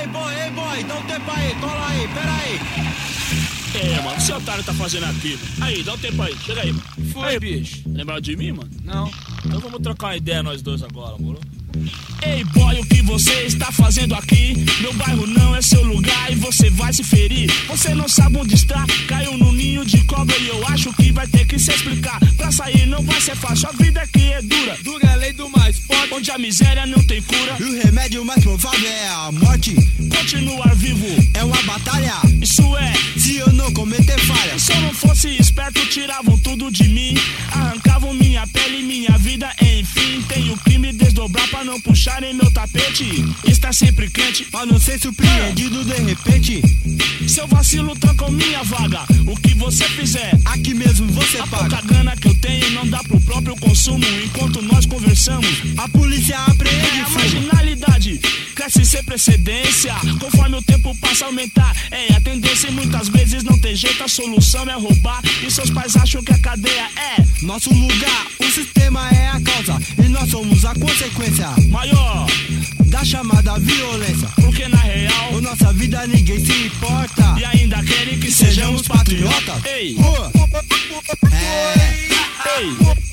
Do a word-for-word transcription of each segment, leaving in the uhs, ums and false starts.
Ei, boy, ei, boy, dá um tempo aí, cola aí, pera aí. É, mano, o que esse otário tá fazendo aqui, mano? Aí, dá um tempo aí, chega aí, mano. Foi, aí, bicho. Lembra de mim, mano? Não. Então vamos trocar uma ideia nós dois agora, moro? Ei, boy, o que você está fazendo aqui? Meu bairro não é seu lugar e você vai se ferir. Você não sabe onde está, caiu no ninho de cobra e eu acho que vai ter que se explicar. Pra sair não vai ser fácil, a vida aqui é dura. Dura é a lei do mais forte, onde a miséria não tem cura. E o remédio mais provável é a morte. Continuar vivo é uma batalha. Isso é, se eu não cometer falha. E se eu não fosse esperto, tiravam tudo de mim. Arrancavam minha pele e minha vida, enfim. Tenho que me desdobrar pra não puxarem meu tapete. Está sempre quente, pra não ser surpreendido de repente. Seu vacilo trancou minha vaga. O que você fizer, aqui mesmo você a paga. A pouca grana que eu tenho não dá pro próprio consumo. Enquanto nós conversamos, a polícia apreende. É, a marginalidade cresce sem precedência. Conforme o tempo passa a aumentar, é a tendência. E muitas vezes não tem jeito, a solução é roubar. E seus pais acham que a cadeia é nosso lugar. O sistema é a causa e nós somos a consequência maior da chamada violência. Porque na real, a nossa vida ninguém se importa. E ainda querem que, que sejamos patriotas. Ei, uh. é. Ei,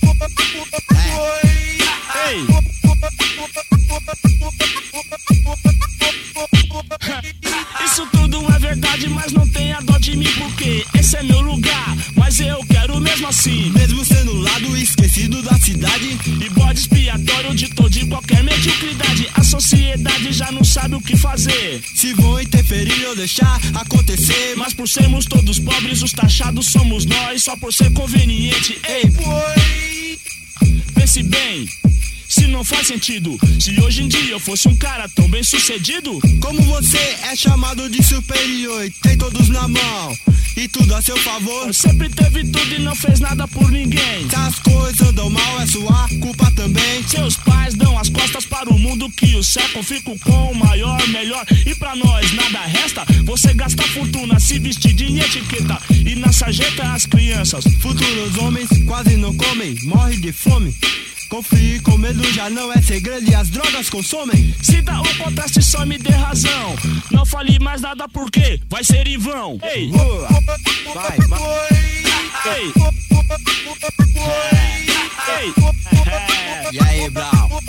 é. Ei. Isso tudo é verdade, mas não tenha dó de mim, porque esse é meu lugar. Mas eu quero mesmo assim, mesmo sendo lado esquecido da cidade e bode expiatório de todo e qualquer mediocridade. A sociedade já não sabe o que fazer, se vão interferir ou deixar acontecer. Mas por sermos todos pobres, os taxados somos nós. Só por ser conveniente. Ei, boy, pense bem, se não faz sentido. Se hoje em dia eu fosse um cara tão bem sucedido, como você é chamado de superior e tem todos na mão e tudo a seu favor. Sempre teve tudo e não fez nada por ninguém. Se as coisas andam mal é sua culpa também. Seus pais dão as costas para o mundo que o cercam. Fico com o maior, melhor e pra nós nada resta. Você gasta fortuna, se vestir de etiqueta e na sarjeta as crianças. Futuros homens quase não comem, morre de fome. Confie com medo, já não é segredo e as drogas consomem. Se dá o contraste, só me dê razão. Não fale mais nada porque vai ser em vão. Ei, uh, vai, vai. Ei, ei, é. E aí, Brau?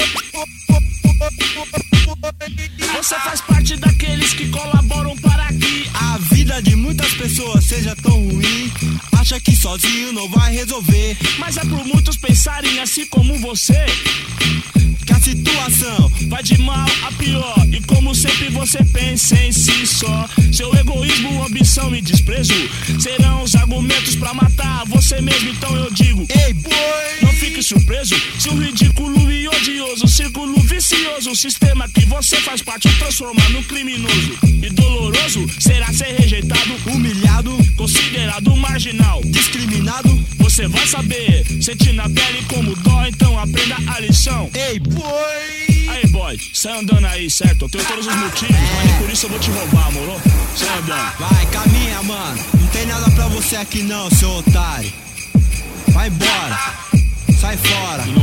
Você faz parte daqueles que colaboram para que a vida de muitas pessoas seja tão ruim. Acha que sozinho não vai resolver, mas é por muitos pensarem assim como você que a situação vai de mal a pior. E como sempre você pensa em si só. Seu egoísmo, ambição e desprezo serão os argumentos pra matar você mesmo. Então eu digo, ei, boy, não fique surpreso se o ridículo e odioso círculo vicioso, o sistema que você faz parte, transformar no criminoso e doloroso será ser rejeitado, humilhado, considerado marginal, discriminado. Você vai saber, sentir na pele como dói, então aprenda a lição. Ei, boy! Aí, boy, sai andando aí, certo? Eu tenho todos os motivos, é. mas nem por isso eu vou te roubar, moro? Sai andando. Vai, caminha, mano. Não tem nada pra você aqui não, seu otário. Vai embora. Sai fora.